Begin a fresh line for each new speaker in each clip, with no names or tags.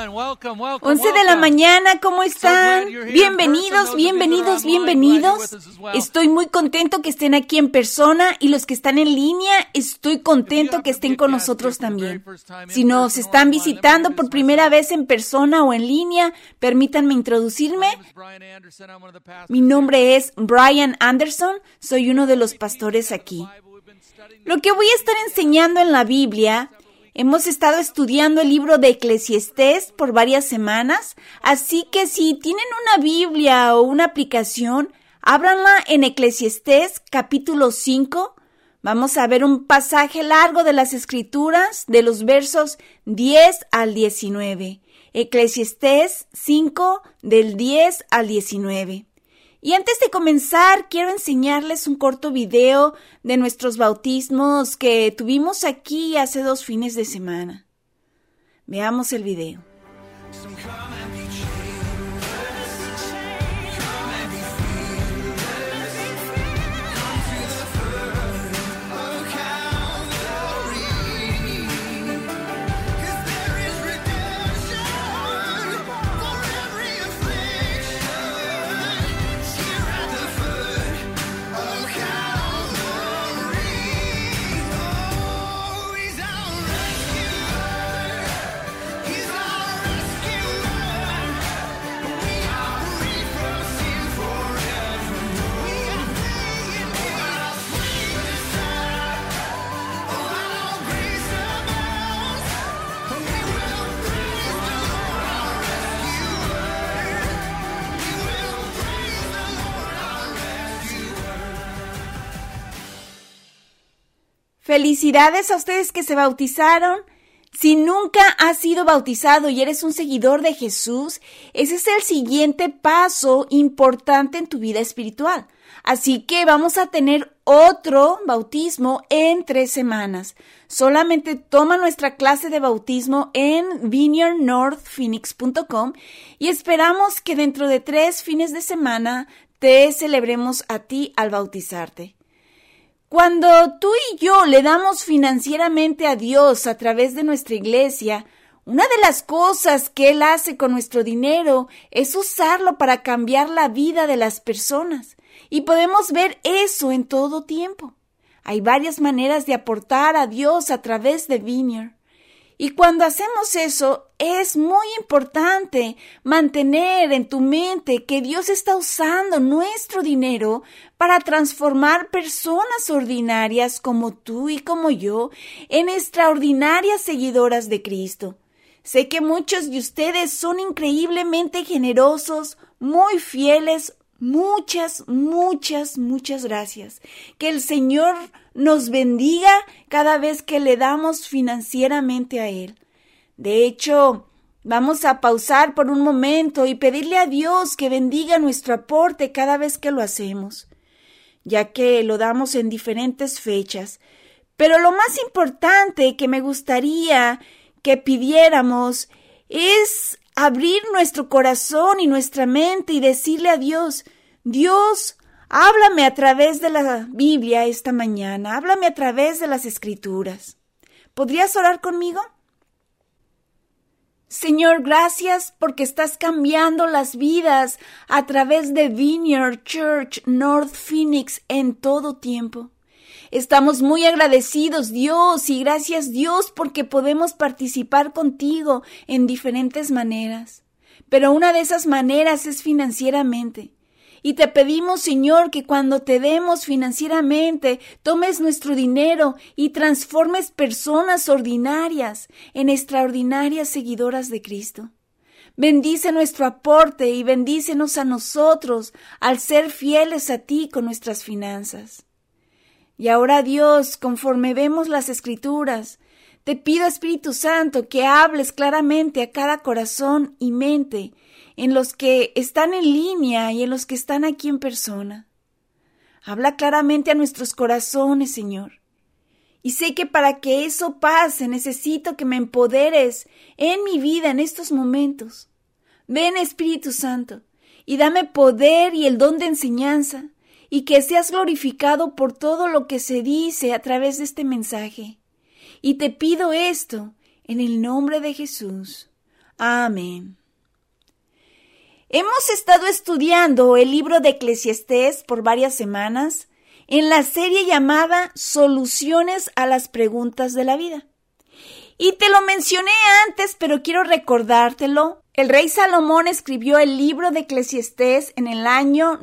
11 de la mañana, ¿cómo están? Bienvenidos, bienvenidos, bienvenidos. Estoy muy contento que estén aquí en persona y los que están en línea, estoy contento que estén con nosotros también. Si nos están visitando por primera vez en persona o en línea, permítanme introducirme. Mi nombre es Brian Anderson, soy uno de los pastores aquí. Lo que voy a estar enseñando en la Biblia, hemos estado estudiando el libro de Eclesiastés por varias semanas, así que si tienen una Biblia o una aplicación, ábranla en Eclesiastés capítulo 5. Vamos a ver un pasaje largo de las Escrituras, de los versos 10 al 19. Eclesiastés 5, del 10 al 19. Y antes de comenzar, quiero enseñarles un corto video de nuestros bautismos que tuvimos aquí hace 2 fines de semana. Veamos el video. Felicidades a ustedes que se bautizaron. Si nunca has sido bautizado y eres un seguidor de Jesús, ese es el siguiente paso importante en tu vida espiritual. Así que vamos a tener otro bautismo en 3 semanas. Solamente toma nuestra clase de bautismo en vineyardnorthphoenix.com y esperamos que dentro de 3 fines de semana te celebremos a ti al bautizarte. Cuando tú y yo le damos financieramente a Dios a través de nuestra iglesia, una de las cosas que Él hace con nuestro dinero es usarlo para cambiar la vida de las personas. Y podemos ver eso en todo tiempo. Hay varias maneras de aportar a Dios a través de Vineyard. Y cuando hacemos eso, es muy importante mantener en tu mente que Dios está usando nuestro dinero para transformar personas ordinarias como tú y como yo en extraordinarias seguidoras de Cristo. Sé que muchos de ustedes son increíblemente generosos, muy fieles. Muchas gracias. Que el Señor nos bendiga cada vez que le damos financieramente a Él. De hecho, vamos a pausar por un momento y pedirle a Dios que bendiga nuestro aporte cada vez que lo hacemos, ya que lo damos en diferentes fechas. Pero lo más importante que me gustaría que pidiéramos es abrir nuestro corazón y nuestra mente y decirle a Dios: Dios, háblame a través de la Biblia esta mañana, háblame a través de las Escrituras. ¿Podrías orar conmigo? Señor, gracias porque estás cambiando las vidas a través de Vineyard Church North Phoenix en todo tiempo. Estamos muy agradecidos, Dios, y gracias, Dios, porque podemos participar contigo en diferentes maneras. Pero una de esas maneras es financieramente. Y te pedimos, Señor, que cuando te demos financieramente, tomes nuestro dinero y transformes personas ordinarias en extraordinarias seguidoras de Cristo. Bendice nuestro aporte y bendícenos a nosotros al ser fieles a ti con nuestras finanzas. Y ahora, Dios, conforme vemos las Escrituras, te pido, Espíritu Santo, que hables claramente a cada corazón y mente, en los que están en línea y en los que están aquí en persona. Habla claramente a nuestros corazones, Señor. Y sé que para que eso pase, necesito que me empoderes en mi vida en estos momentos. Ven, Espíritu Santo, y dame poder y el don de enseñanza, y que seas glorificado por todo lo que se dice a través de este mensaje. Y te pido esto en el nombre de Jesús. Amén. Hemos estado estudiando el libro de Eclesiastés por varias semanas en la serie llamada Soluciones a las preguntas de la vida. Y te lo mencioné antes, pero quiero recordártelo. El rey Salomón escribió el libro de Eclesiastés en el año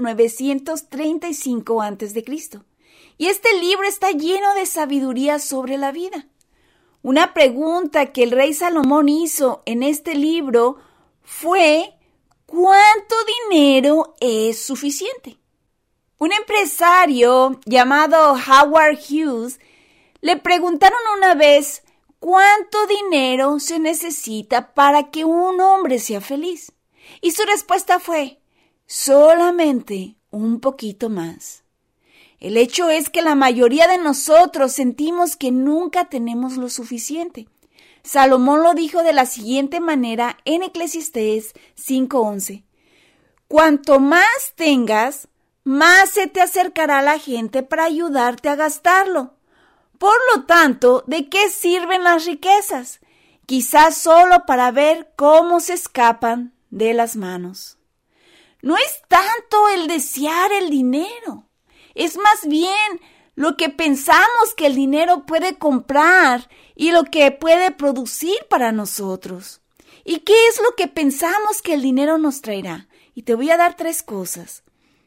935 a.C. Y este libro está lleno de sabiduría sobre la vida. Una pregunta que el rey Salomón hizo en este libro fue: ¿cuánto dinero es suficiente? Un empresario llamado Howard Hughes le preguntaron una vez cuánto dinero se necesita para que un hombre sea feliz. Y su respuesta fue: solamente un poquito más. El hecho es que la mayoría de nosotros sentimos que nunca tenemos lo suficiente. Salomón lo dijo de la siguiente manera en Eclesiastés 5:11. Cuanto más tengas, más se te acercará la gente para ayudarte a gastarlo. Por lo tanto, ¿de qué sirven las riquezas? Quizás solo para ver cómo se escapan de las manos. No es tanto el desear el dinero, es más bien lo que pensamos que el dinero puede comprar y lo que puede producir para nosotros. ¿Y qué es lo que pensamos que el dinero nos traerá? Y te voy a dar 3 cosas.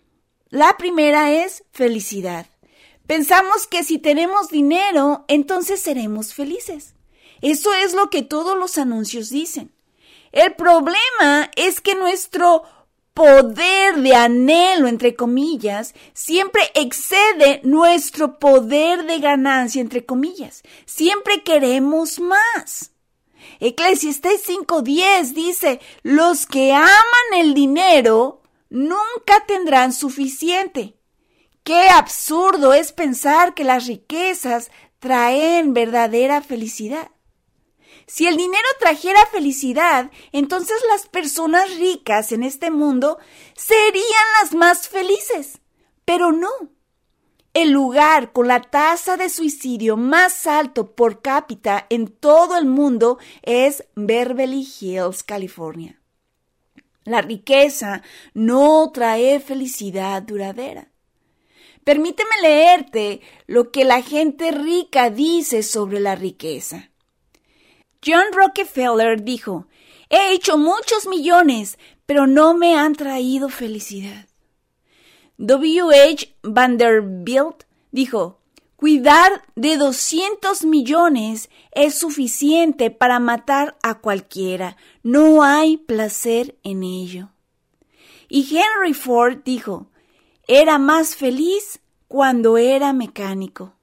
La primera es felicidad. Pensamos que si tenemos dinero, entonces seremos felices. Eso es lo que todos los anuncios dicen. El problema es que nuestro poder de anhelo, entre comillas, siempre excede nuestro poder de ganancia, entre comillas. Siempre queremos más. Eclesiastés 5:10 dice: los que aman el dinero nunca tendrán suficiente. Qué absurdo es pensar que las riquezas traen verdadera felicidad. Si el dinero trajera felicidad, entonces las personas ricas en este mundo serían las más felices. Pero no. El lugar con la tasa de suicidio más alto por cápita en todo el mundo es Beverly Hills, California. La riqueza no trae felicidad duradera. Permíteme leerte lo que la gente rica dice sobre la riqueza. John Rockefeller dijo: he hecho muchos millones, pero no me han traído felicidad. W.H. Vanderbilt dijo: cuidar de 200 millones es suficiente para matar a cualquiera. No hay placer en ello. Y Henry Ford dijo: era más feliz cuando era mecánico.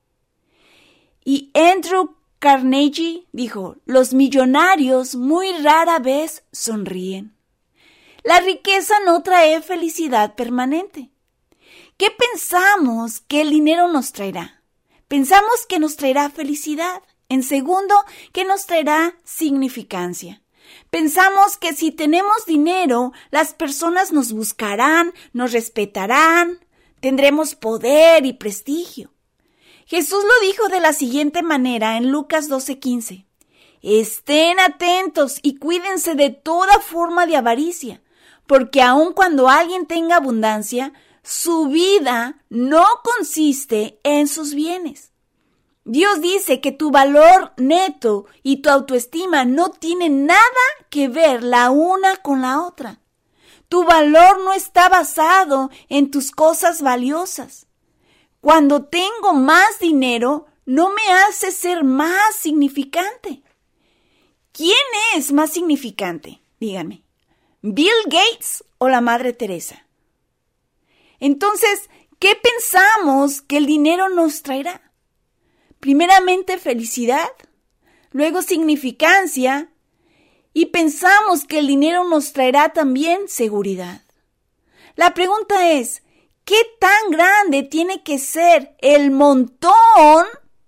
Y Andrew Carnegie dijo: los millonarios muy rara vez sonríen. La riqueza no trae felicidad permanente. ¿Qué pensamos que el dinero nos traerá? Pensamos que nos traerá felicidad. En segundo, que nos traerá significancia. Pensamos que si tenemos dinero, las personas nos buscarán, nos respetarán, tendremos poder y prestigio. Jesús lo dijo de la siguiente manera en Lucas 12:15. Estén atentos y cuídense de toda forma de avaricia, porque aun cuando alguien tenga abundancia, su vida no consiste en sus bienes. Dios dice que tu valor neto y tu autoestima no tienen nada que ver la una con la otra. Tu valor no está basado en tus cosas valiosas. Cuando tengo más dinero, no me hace ser más significante. ¿Quién es más significante? Díganme. ¿Bill Gates o la Madre Teresa? Entonces, ¿qué pensamos que el dinero nos traerá? Primeramente felicidad, luego significancia, y pensamos que el dinero nos traerá también seguridad. La pregunta es: ¿qué tan grande tiene que ser el montón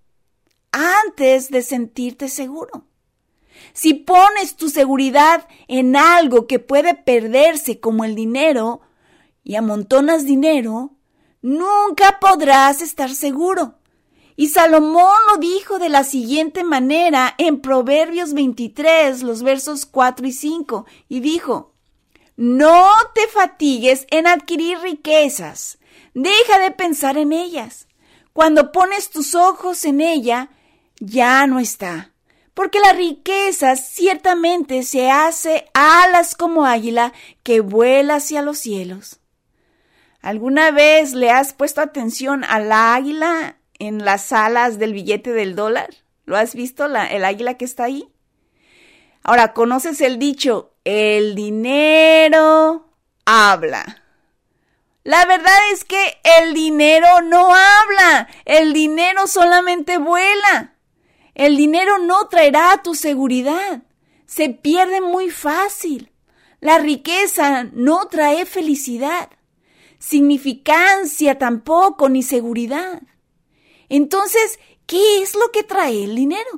antes de sentirte seguro? Si pones tu seguridad en algo que puede perderse como el dinero y amontonas dinero, nunca podrás estar seguro. Y Salomón lo dijo de la siguiente manera en Proverbios 23, los versos 4 y 5, y dijo: no te fatigues en adquirir riquezas, deja de pensar en ellas. Cuando pones tus ojos en ella, ya no está, porque la riqueza ciertamente se hace alas como águila que vuela hacia los cielos. ¿Alguna vez le has puesto atención al águila en las alas del billete del dólar? ¿Lo has visto, el águila que está ahí? Ahora, ¿conoces el dicho, el dinero habla? La verdad es que el dinero no habla, el dinero solamente vuela. El dinero no traerá tu seguridad, se pierde muy fácil. La riqueza no trae felicidad, significancia tampoco, ni seguridad. Entonces, ¿qué es lo que trae el dinero?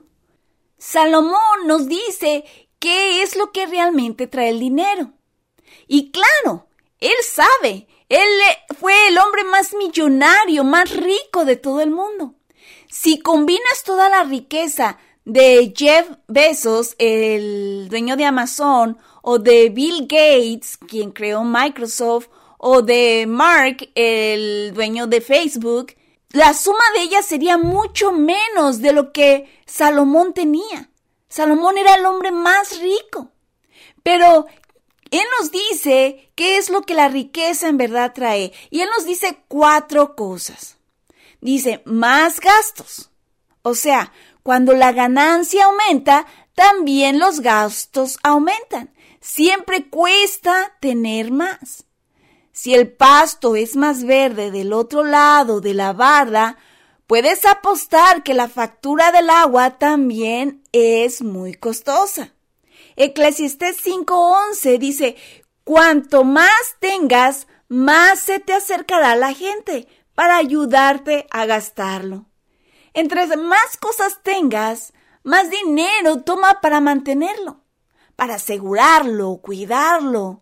Salomón nos dice qué es lo que realmente trae el dinero. Y claro, él sabe, él fue el hombre más millonario, más rico de todo el mundo. Si combinas toda la riqueza de Jeff Bezos, el dueño de Amazon, o de Bill Gates, quien creó Microsoft, o de Mark, el dueño de Facebook, la suma de ellas sería mucho menos de lo que Salomón tenía. Salomón era el hombre más rico. Pero él nos dice qué es lo que la riqueza en verdad trae. Y él nos dice 4 cosas. Dice, más gastos. O sea, cuando la ganancia aumenta, también los gastos aumentan. Siempre cuesta tener más. Si el pasto es más verde del otro lado de la barda, puedes apostar que la factura del agua también es muy costosa. Eclesiastés 5:11 dice, cuanto más tengas, más se te acercará la gente para ayudarte a gastarlo. Entre más cosas tengas, más dinero toma para mantenerlo, para asegurarlo, cuidarlo.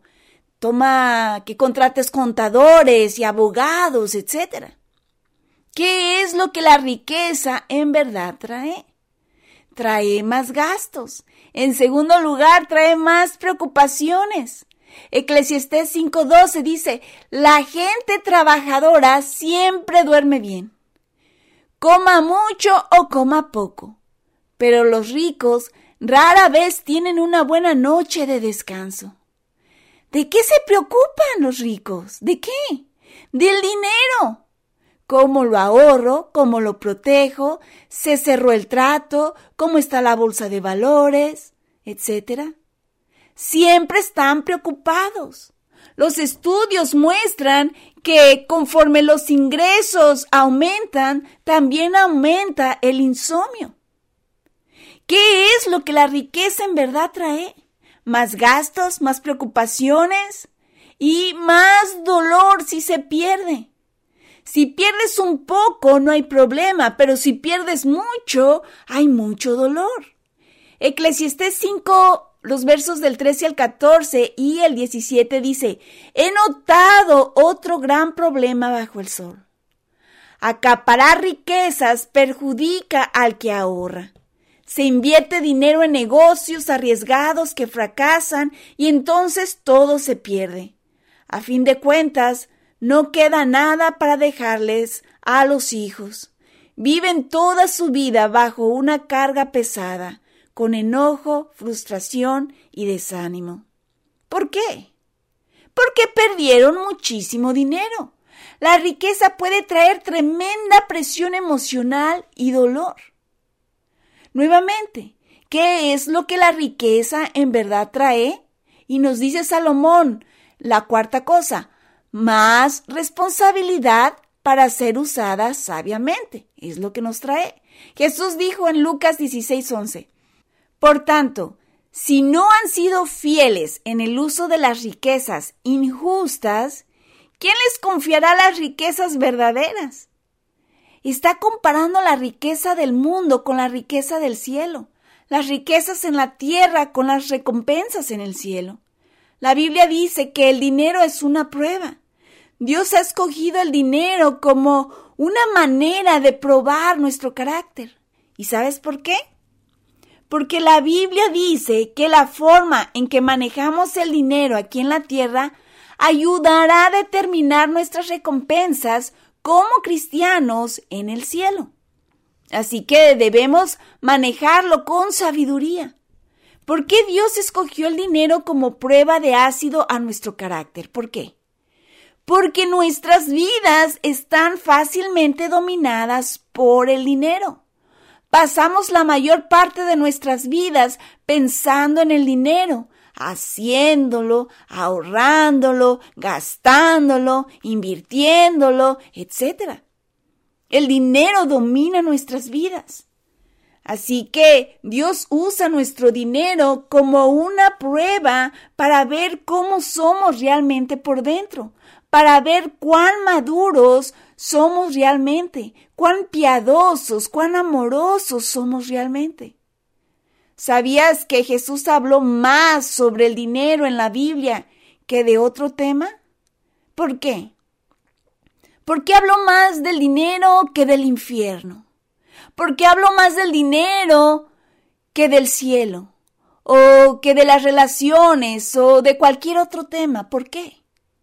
Toma que contrates contadores y abogados, etc. ¿Qué es lo que la riqueza en verdad trae? Trae más gastos. En segundo lugar, trae más preocupaciones. Eclesiastés 5:12 dice, la gente trabajadora siempre duerme bien. Coma mucho o coma poco. Pero los ricos rara vez tienen una buena noche de descanso. ¿De qué se preocupan los ricos? ¿De qué? Del dinero. ¿Cómo lo ahorro? ¿Cómo lo protejo? ¿Se cerró el trato? ¿Cómo está la bolsa de valores? Etcétera. Siempre están preocupados. Los estudios muestran que conforme los ingresos aumentan, también aumenta el insomnio. ¿Qué es lo que la riqueza en verdad trae? Más gastos, más preocupaciones y más dolor si se pierde. Si pierdes un poco no hay problema, pero si pierdes mucho, hay mucho dolor. Eclesiastés 5, los versos del 13 al 14 y el 17 dice, he notado otro gran problema bajo el sol. Acaparar riquezas perjudica al que ahorra. Se invierte dinero en negocios arriesgados que fracasan y entonces todo se pierde. A fin de cuentas, no queda nada para dejarles a los hijos. Viven toda su vida bajo una carga pesada, con enojo, frustración y desánimo. ¿Por qué? Porque perdieron muchísimo dinero. La riqueza puede traer tremenda presión emocional y dolor. Nuevamente, ¿qué es lo que la riqueza en verdad trae? Y nos dice Salomón, la 4ª cosa, más responsabilidad para ser usada sabiamente. Es lo que nos trae. Jesús dijo en Lucas 16:11, por tanto, si no han sido fieles en el uso de las riquezas injustas, ¿quién les confiará las riquezas verdaderas? Está comparando la riqueza del mundo con la riqueza del cielo, las riquezas en la tierra con las recompensas en el cielo. La Biblia dice que el dinero es una prueba. Dios ha escogido el dinero como una manera de probar nuestro carácter. ¿Y sabes por qué? Porque la Biblia dice que la forma en que manejamos el dinero aquí en la tierra ayudará a determinar nuestras recompensas como cristianos en el cielo. Así que debemos manejarlo con sabiduría. ¿Por qué Dios escogió el dinero como prueba de ácido a nuestro carácter? ¿Por qué? Porque nuestras vidas están fácilmente dominadas por el dinero. Pasamos la mayor parte de nuestras vidas pensando en el dinero, haciéndolo, ahorrándolo, gastándolo, invirtiéndolo, etc. El dinero domina nuestras vidas. Así que Dios usa nuestro dinero como una prueba para ver cómo somos realmente por dentro, para ver cuán maduros somos realmente, cuán piadosos, cuán amorosos somos realmente. ¿Sabías que Jesús habló más sobre el dinero en la Biblia que de otro tema? ¿Por qué? ¿Por qué habló más del dinero que del infierno? ¿Por qué habló más del dinero que del cielo? ¿O que de las relaciones? ¿O de cualquier otro tema? ¿Por qué?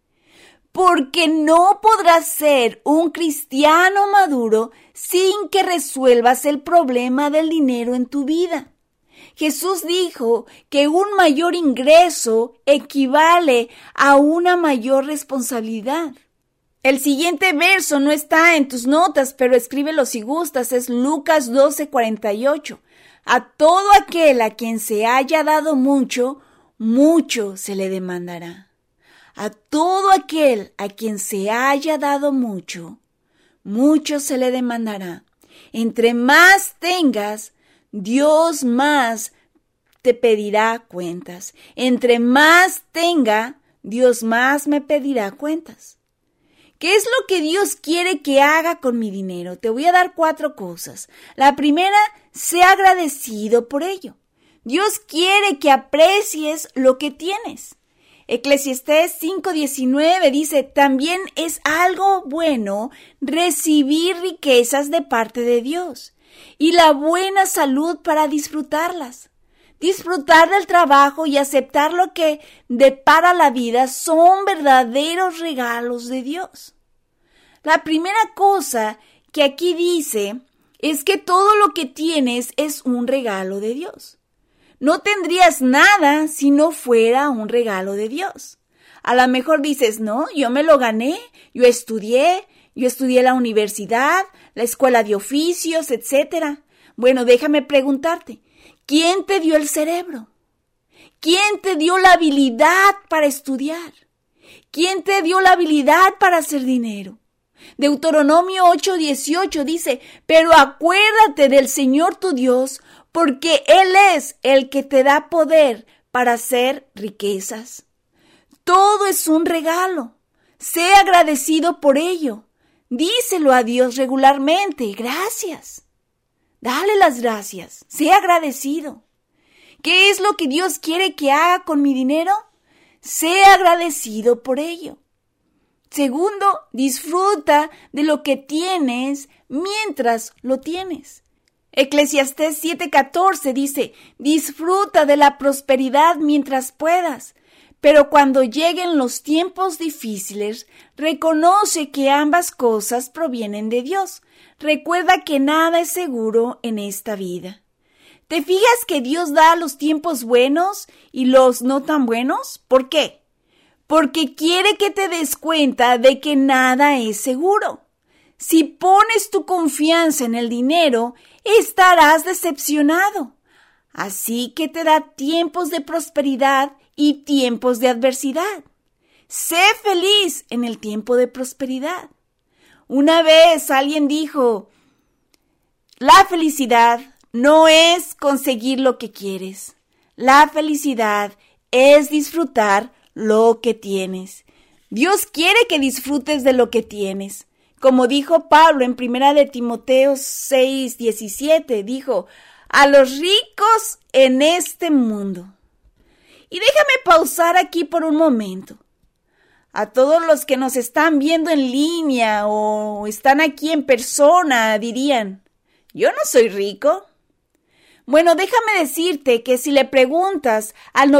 Porque no podrás ser un cristiano maduro sin que resuelvas el problema del dinero en tu vida. Jesús dijo que un mayor ingreso equivale a una mayor responsabilidad. El siguiente verso no está en tus notas, pero escríbelo si gustas, es Lucas 12:48. A todo aquel a quien se haya dado mucho, mucho se le demandará. A todo aquel a quien se haya dado mucho, mucho se le demandará. Entre más tengas, Dios más te pedirá cuentas. Entre más tenga, Dios más me pedirá cuentas. ¿Qué es lo que Dios quiere que haga con mi dinero? Te voy a dar 4 cosas. La primera, sea agradecido por ello. Dios quiere que aprecies lo que tienes. Eclesiastés 5:19 dice, también es algo bueno recibir riquezas de parte de Dios y la buena salud para disfrutarlas. Disfrutar del trabajo y aceptar lo que depara la vida son verdaderos regalos de Dios. La primera cosa que aquí dice es que todo lo que tienes es un regalo de Dios. No tendrías nada si no fuera un regalo de Dios. A lo mejor dices, no, yo me lo gané, yo estudié la universidad, la escuela de oficios, etc. Bueno, déjame preguntarte, ¿quién te dio el cerebro? ¿Quién te dio la habilidad para estudiar? ¿Quién te dio la habilidad para hacer dinero? Deuteronomio 8:18 dice, pero acuérdate del Señor tu Dios, porque Él es el que te da poder para hacer riquezas. Todo es un regalo. Sé agradecido por ello. Díselo a Dios regularmente. Gracias. Dale las gracias. Sé agradecido. ¿Qué es lo que Dios quiere que haga con mi dinero? Sé agradecido por ello. Segundo, disfruta de lo que tienes mientras lo tienes. Eclesiastés 7:14 dice, disfruta de la prosperidad mientras puedas, pero cuando lleguen los tiempos difíciles, reconoce que ambas cosas provienen de Dios. Recuerda que nada es seguro en esta vida. ¿Te fijas que Dios da los tiempos buenos y los no tan buenos? ¿Por qué? Porque quiere que te des cuenta de que nada es seguro. Si pones tu confianza en el dinero, estarás decepcionado. Así que te da tiempos de prosperidad y tiempos de adversidad. Sé feliz en el tiempo de prosperidad. Una vez alguien dijo, la felicidad no es conseguir lo que quieres. La felicidad es disfrutar lo que tienes. Dios quiere que disfrutes de lo que tienes. Como dijo Pablo en 1 de Timoteo 6:17, dijo, a los ricos en este mundo. Y déjame pausar aquí por un momento. A todos los que nos están viendo en línea o están aquí en persona dirían, yo no soy rico. Bueno, déjame decirte que si le preguntas al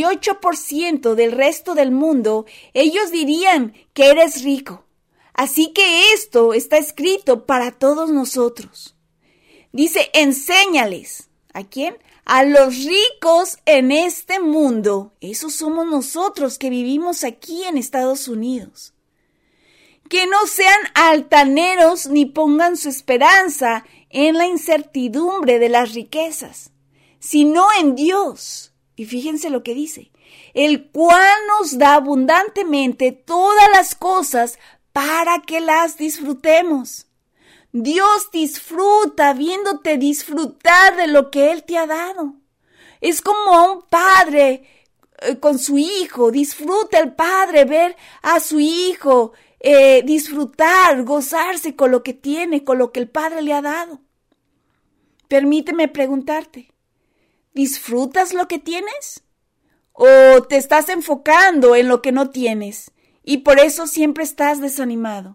98% del resto del mundo, ellos dirían que eres rico. Así que esto está escrito para todos nosotros. Dice, enséñales. ¿A quién? A los ricos en este mundo. Esos somos nosotros que vivimos aquí en Estados Unidos. Que no sean altaneros ni pongan su esperanza en la incertidumbre de las riquezas, sino en Dios. Y fíjense lo que dice, el cual nos da abundantemente todas las cosas para que las disfrutemos. Dios disfruta viéndote disfrutar de lo que Él te ha dado. Es como a un padre con su hijo. Disfruta el padre ver a su hijo disfrutar, gozarse con lo que tiene, con lo que el padre le ha dado. Permíteme preguntarte, ¿disfrutas lo que tienes? ¿O te estás enfocando en lo que no tienes y por eso siempre estás desanimado?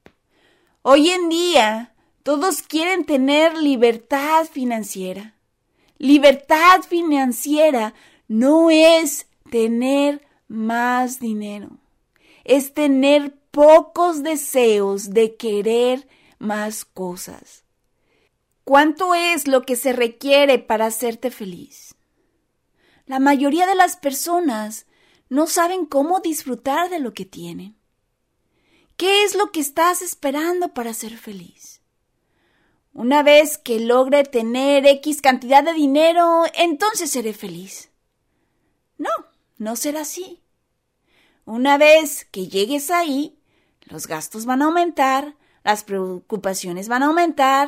Hoy en día, todos quieren tener libertad financiera. Libertad financiera no es tener más dinero. Es tener pocos deseos de querer más cosas. ¿Cuánto es lo que se requiere para hacerte feliz? La mayoría de las personas no saben cómo disfrutar de lo que tienen. ¿Qué es lo que estás esperando para ser feliz? Una vez que logre tener X cantidad de dinero, entonces seré feliz. No, no será así. Una vez que llegues ahí, los gastos van a aumentar, las preocupaciones van a aumentar.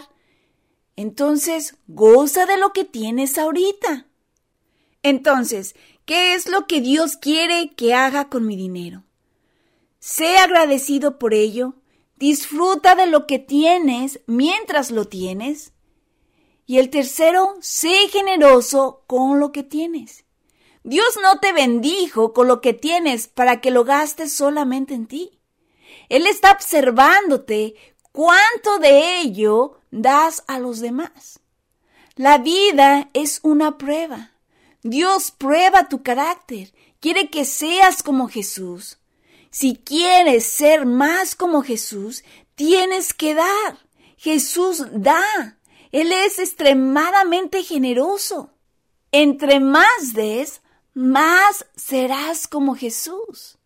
Entonces, goza de lo que tienes ahorita. Entonces, ¿qué es lo que Dios quiere que haga con mi dinero? Sé agradecido por ello. Disfruta de lo que tienes mientras lo tienes. Y el tercero, sé generoso con lo que tienes. Dios no te bendijo con lo que tienes para que lo gastes solamente en ti. Él está observándote cuánto de ello das a los demás. La vida es una prueba. Dios prueba tu carácter. Quiere que seas como Jesús. Si quieres ser más como Jesús, tienes que dar. Jesús da. Él es extremadamente generoso. Entre más des, más serás como Jesús.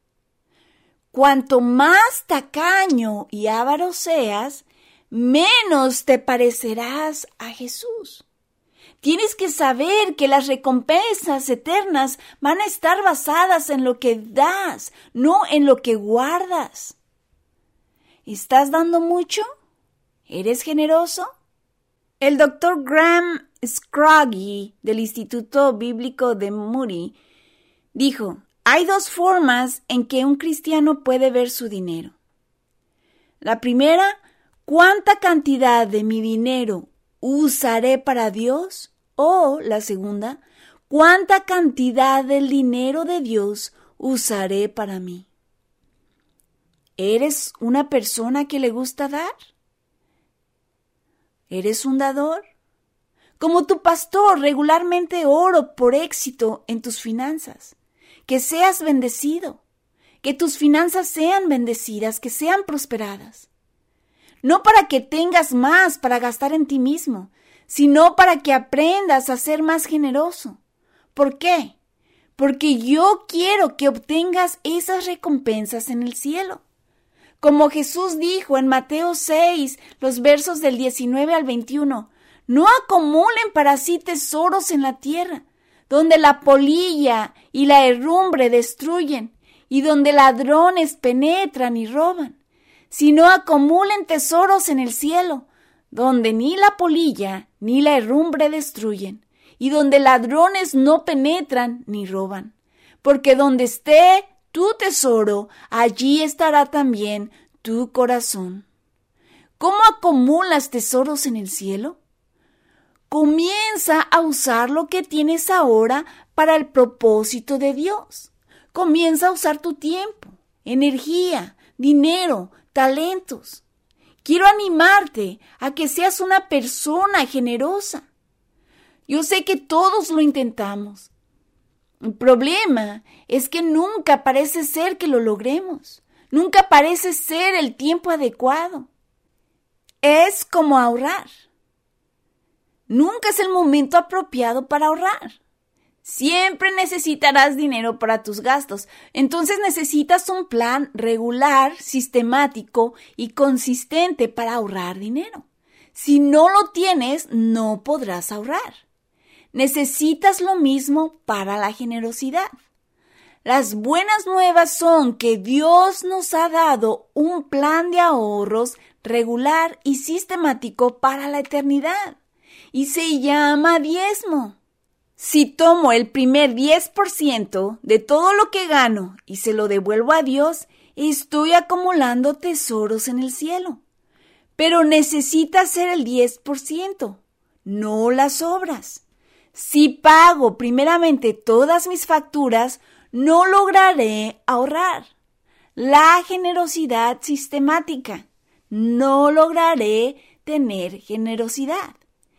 Cuanto más tacaño y avaro seas, menos te parecerás a Jesús. Tienes que saber que las recompensas eternas van a estar basadas en lo que das, no en lo que guardas. ¿Estás dando mucho? ¿Eres generoso? El Dr. Graham Scroggie del Instituto Bíblico de Moody dijo, hay dos formas en que un cristiano puede ver su dinero. La primera, ¿cuánta cantidad de mi dinero usaré para Dios? O la segunda, ¿cuánta cantidad del dinero de Dios usaré para mí? ¿Eres una persona que le gusta dar? ¿Eres un dador? Como tu pastor, regularmente oro por éxito en tus finanzas. Que seas bendecido, que tus finanzas sean bendecidas, que sean prosperadas. No para que tengas más para gastar en ti mismo, sino para que aprendas a ser más generoso. ¿Por qué? Porque yo quiero que obtengas esas recompensas en el cielo. Como Jesús dijo en Mateo 6, los versos del 19 al 21, no acumulen para sí tesoros en la tierra, donde la polilla y la herrumbre destruyen, y donde ladrones penetran y roban, sino acumulen tesoros en el cielo, donde ni la polilla ni la herrumbre destruyen, y donde ladrones no penetran ni roban. Porque donde esté tu tesoro, allí estará también tu corazón. ¿Cómo acumulas tesoros en el cielo? Comienza a usar lo que tienes ahora para el propósito de Dios. Comienza a usar tu tiempo, energía, dinero, talentos. Quiero animarte a que seas una persona generosa. Yo sé que todos lo intentamos. El problema es que nunca parece ser que lo logremos. Nunca parece ser el tiempo adecuado. Es como ahorrar. Nunca es el momento apropiado para ahorrar. Siempre necesitarás dinero para tus gastos. Entonces necesitas un plan regular, sistemático y consistente para ahorrar dinero. Si no lo tienes, no podrás ahorrar. Necesitas lo mismo para la generosidad. Las buenas nuevas son que Dios nos ha dado un plan de ahorros regular y sistemático para la eternidad. Y se llama diezmo. Si tomo el primer 10% de todo lo que gano y se lo devuelvo a Dios, estoy acumulando tesoros en el cielo. Pero necesita ser el 10%, no las obras. Si pago primeramente todas mis facturas, no lograré ahorrar. La generosidad sistemática. No lograré tener generosidad.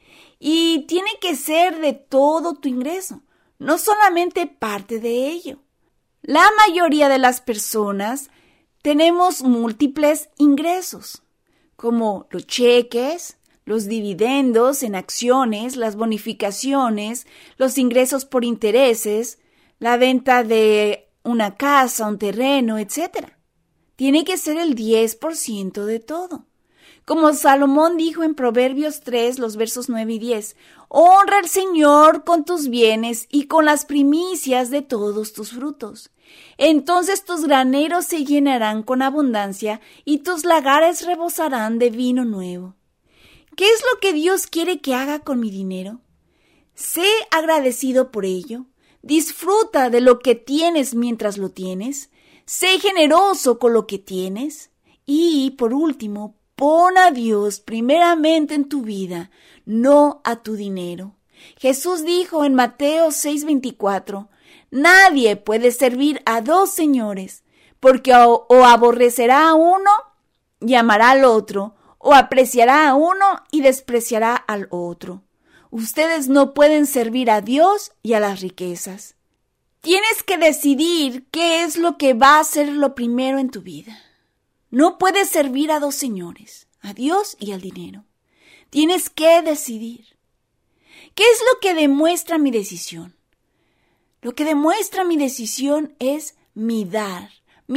Y tiene que ser de todo tu ingreso, no solamente parte de ello. La mayoría de las personas tenemos múltiples ingresos, como los cheques, los dividendos en acciones, las bonificaciones, los ingresos por intereses, la venta de una casa, un terreno, etc. Tiene que ser el 10% de todo. Como Salomón dijo en Proverbios 3, los versos 9 y 10, honra al Señor con tus bienes y con las primicias de todos tus frutos. Entonces tus graneros se llenarán con abundancia y tus lagares rebosarán de vino nuevo. ¿Qué es lo que Dios quiere que haga con mi dinero? Sé agradecido por ello. Disfruta de lo que tienes mientras lo tienes. Sé generoso con lo que tienes. Y, por último, pon a Dios primeramente en tu vida, no a tu dinero. Jesús dijo en Mateo 6:24, nadie puede servir a dos señores, porque o aborrecerá a uno y amará al otro, o apreciará a uno y despreciará al otro. Ustedes no pueden servir a Dios y a las riquezas. Tienes que decidir qué es lo que va a ser lo primero en tu vida. No puedes servir a dos señores, a Dios y al dinero. Tienes que decidir. ¿Qué es lo que demuestra mi decisión? Lo que demuestra mi decisión es mi dar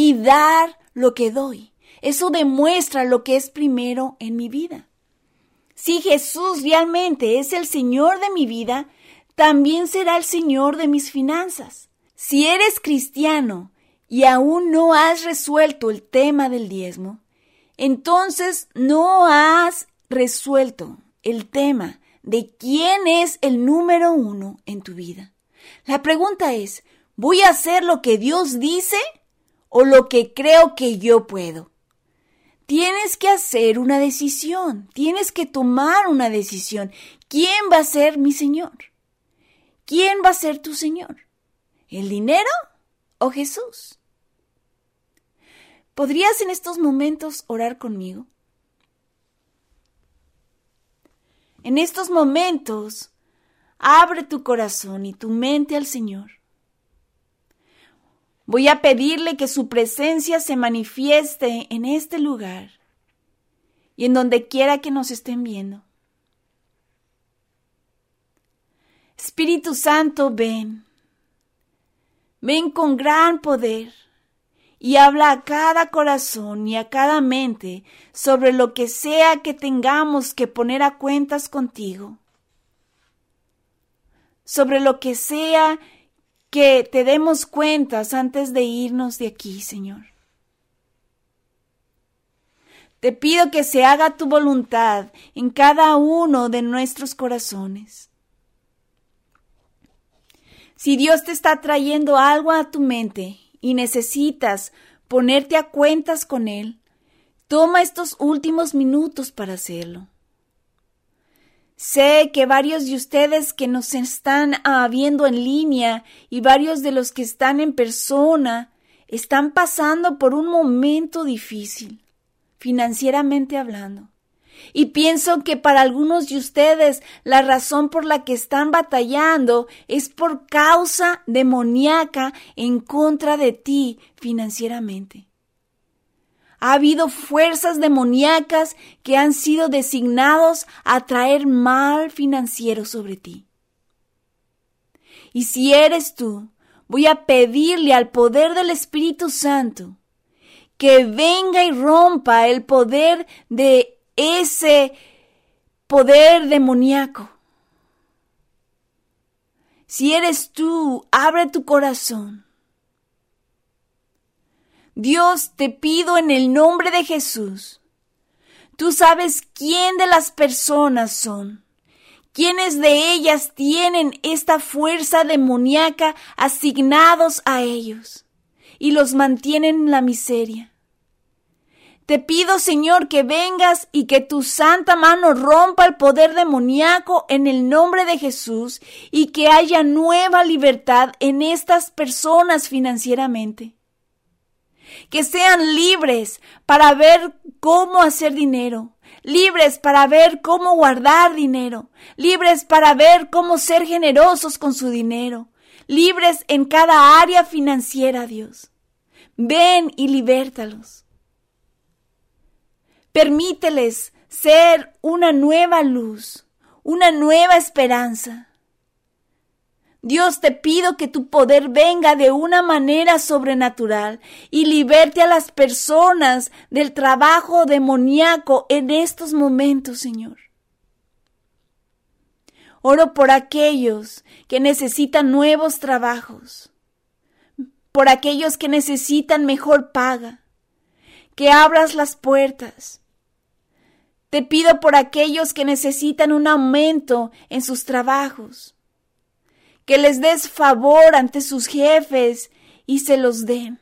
lo que doy. Eso demuestra lo que es primero en mi vida. Si Jesús realmente es el Señor de mi vida, también será el Señor de mis finanzas. Si eres cristiano y aún no has resuelto el tema del diezmo, entonces no has resuelto el tema de quién es el número 1 en tu vida. La pregunta es, ¿voy a hacer lo que Dios dice o lo que creo que yo puedo? Tienes que hacer una decisión, tienes que tomar una decisión. ¿Quién va a ser mi Señor? ¿Quién va a ser tu Señor? ¿El dinero o Jesús? ¿Podrías en estos momentos orar conmigo? En estos momentos, abre tu corazón y tu mente al Señor. Voy a pedirle que su presencia se manifieste en este lugar y en donde quiera que nos estén viendo. Espíritu Santo, ven. Ven con gran poder y habla a cada corazón y a cada mente sobre lo que sea que tengamos que poner a cuentas contigo. Sobre lo que sea que te demos cuentas antes de irnos de aquí, Señor. Te pido que se haga tu voluntad en cada uno de nuestros corazones. Si Dios te está trayendo algo a tu mente y necesitas ponerte a cuentas con Él, toma estos últimos minutos para hacerlo. Sé que varios de ustedes que nos están viendo en línea y varios de los que están en persona están pasando por un momento difícil, financieramente hablando. Y pienso que para algunos de ustedes la razón por la que están batallando es por causa demoníaca en contra de ti financieramente. Ha habido fuerzas demoníacas que han sido designados a traer mal financiero sobre ti. Y si eres tú, voy a pedirle al poder del Espíritu Santo que venga y rompa el poder de ese poder demoníaco. Si eres tú, abre tu corazón. Dios, te pido en el nombre de Jesús. Tú sabes quién de las personas son. ¿Quiénes de ellas tienen esta fuerza demoníaca asignados a ellos y los mantienen en la miseria? Te pido, Señor, que vengas y que tu santa mano rompa el poder demoníaco en el nombre de Jesús y que haya nueva libertad en estas personas financieramente. Que sean libres para ver cómo hacer dinero, libres para ver cómo guardar dinero, libres para ver cómo ser generosos con su dinero, libres en cada área financiera, Dios. Ven y libértalos. Permíteles ser una nueva luz, una nueva esperanza. Dios, te pido que tu poder venga de una manera sobrenatural y liberte a las personas del trabajo demoníaco en estos momentos, Señor. Oro por aquellos que necesitan nuevos trabajos, por aquellos que necesitan mejor paga, que abras las puertas. Te pido por aquellos que necesitan un aumento en sus trabajos, que les des favor ante sus jefes y se los den.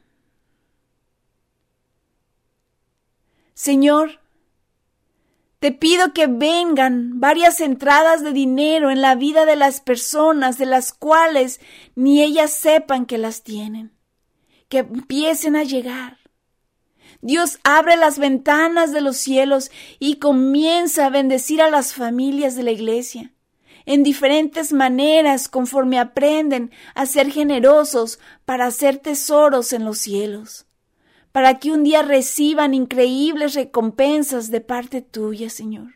Señor, te pido que vengan varias entradas de dinero en la vida de las personas de las cuales ni ellas sepan que las tienen, que empiecen a llegar. Dios, abre las ventanas de los cielos y comienza a bendecir a las familias de la iglesia en diferentes maneras conforme aprenden a ser generosos para hacer tesoros en los cielos, para que un día reciban increíbles recompensas de parte tuya, Señor.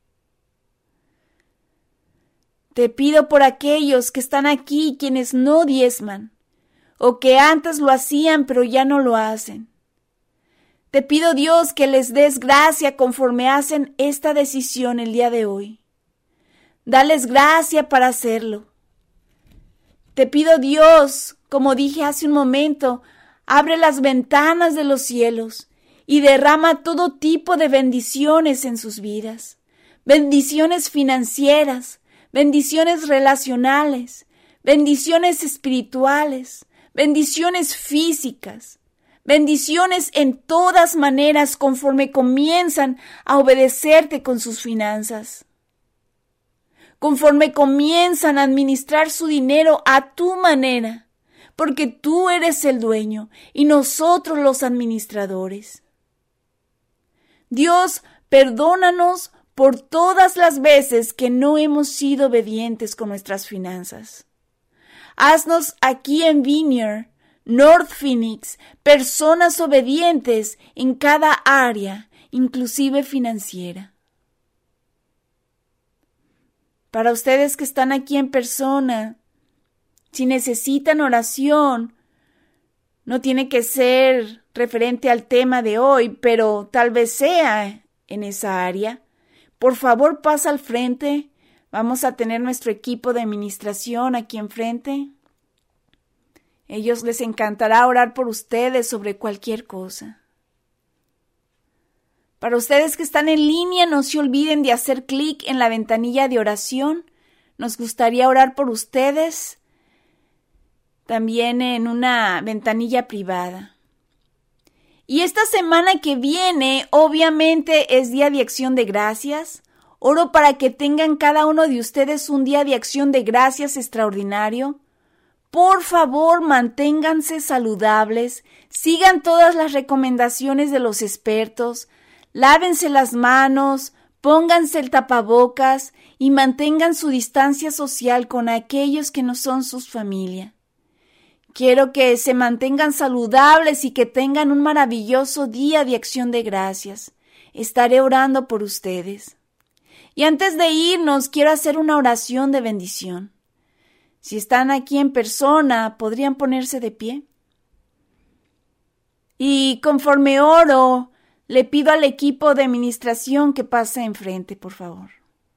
Te pido por aquellos que están aquí, quienes no diezman, o que antes lo hacían pero ya no lo hacen. Te pido, Dios, que les des gracia conforme hacen esta decisión el día de hoy. Dales gracia para hacerlo. Te pido, Dios, como dije hace un momento, abre las ventanas de los cielos y derrama todo tipo de bendiciones en sus vidas. Bendiciones financieras, bendiciones relacionales, bendiciones espirituales, bendiciones físicas, bendiciones en todas maneras conforme comienzan a obedecerte con sus finanzas. Conforme comienzan a administrar su dinero a tu manera, porque tú eres el dueño y nosotros los administradores. Dios, perdónanos por todas las veces que no hemos sido obedientes con nuestras finanzas. Haznos aquí en Vineyard, North Phoenix, personas obedientes en cada área, inclusive financiera. Para ustedes que están aquí en persona, si necesitan oración, no tiene que ser referente al tema de hoy, pero tal vez sea en esa área. Por favor, pasa al frente. Vamos a tener nuestro equipo de administración aquí enfrente. Ellos les encantará orar por ustedes sobre cualquier cosa. Para ustedes que están en línea, no se olviden de hacer clic en la ventanilla de oración. Nos gustaría orar por ustedes también en una ventanilla privada. Y esta semana que viene, obviamente, es Día de Acción de Gracias. Oro para que tengan cada uno de ustedes un día de acción de gracias extraordinario por favor, manténganse saludables, sigan todas las recomendaciones de los expertos, lávense las manos, pónganse el tapabocas y mantengan su distancia social con aquellos que no son su familia. Quiero que se mantengan saludables y que tengan un maravilloso día de acción de gracias. Estaré orando por ustedes. Y antes de irnos, quiero hacer una oración de bendición. Si están aquí en persona, ¿podrían ponerse de pie? Y conforme oro, le pido al equipo de administración que pase enfrente, por favor.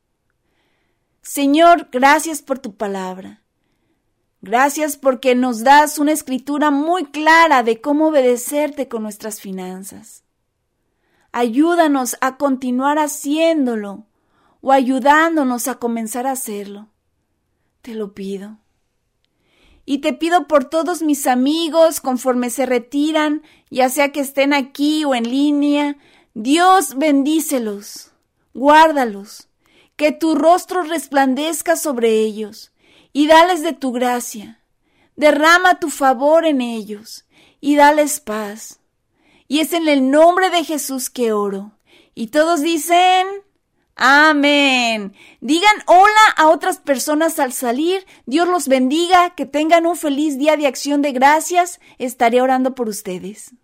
Señor, gracias por tu palabra. Gracias porque nos das una escritura muy clara de cómo obedecerte con nuestras finanzas. Ayúdanos a continuar haciéndolo o ayudándonos a comenzar a hacerlo. Te lo pido. Y te pido por todos mis amigos conforme se retiran, ya sea que estén aquí o en línea. Dios, bendícelos, guárdalos, que tu rostro resplandezca sobre ellos y dales de tu gracia. Derrama tu favor en ellos y dales paz. Y es en el nombre de Jesús que oro. Y todos dicen: amén. Digan hola a otras personas al salir. Dios los bendiga, que tengan un feliz día de acción de gracias. Estaré orando por ustedes.